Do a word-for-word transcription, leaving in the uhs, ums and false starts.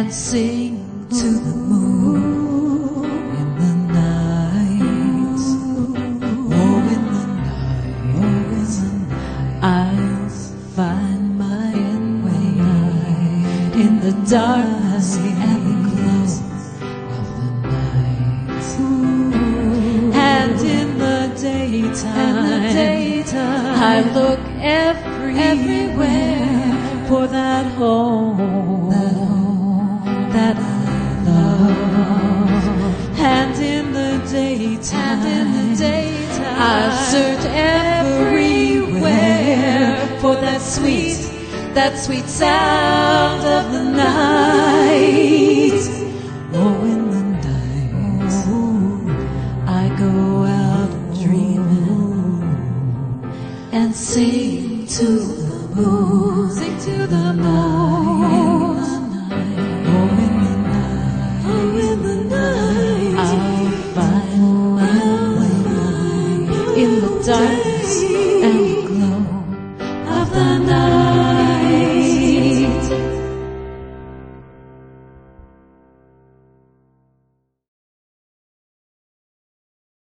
and sing to the moon in the night. Oh, in the night, oh, in the night, I'll find my way in the darkness and the glow of the night. And in the daytime, in the daytime I look everywhere for that home, that home that I love. And in the daytime, and in the daytime I search everywhere for that sweet, that sweet sound of the night. Oh, in the night, oh, I go out dreaming and sing to the moon, sing to the moon.